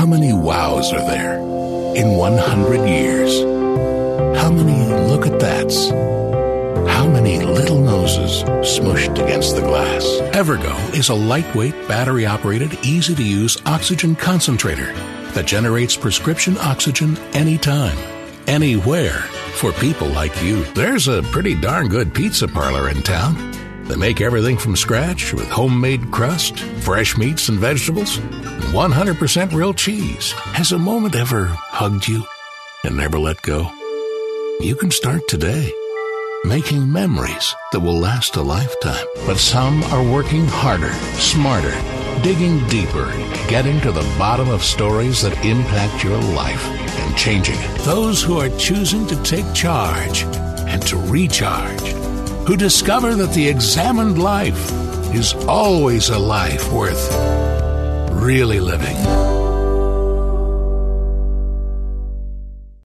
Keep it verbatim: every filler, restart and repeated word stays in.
How many wows are there in one hundred years? How many look at that's? How many little noses smushed against the glass? Evergo is a lightweight, battery-operated, easy-to-use oxygen concentrator that generates prescription oxygen anytime, anywhere, for people like you. There's a pretty darn good pizza parlor in town. They make everything from scratch with homemade crust, fresh meats and vegetables, and one hundred percent real cheese. Has a moment ever hugged you and never let go? You can start today, making memories that will last a lifetime. But some are working harder, smarter, digging deeper, getting to the bottom of stories that impact your life and changing it. Those who are choosing to take charge and to recharge, who discover that the examined life is always a life worth really living.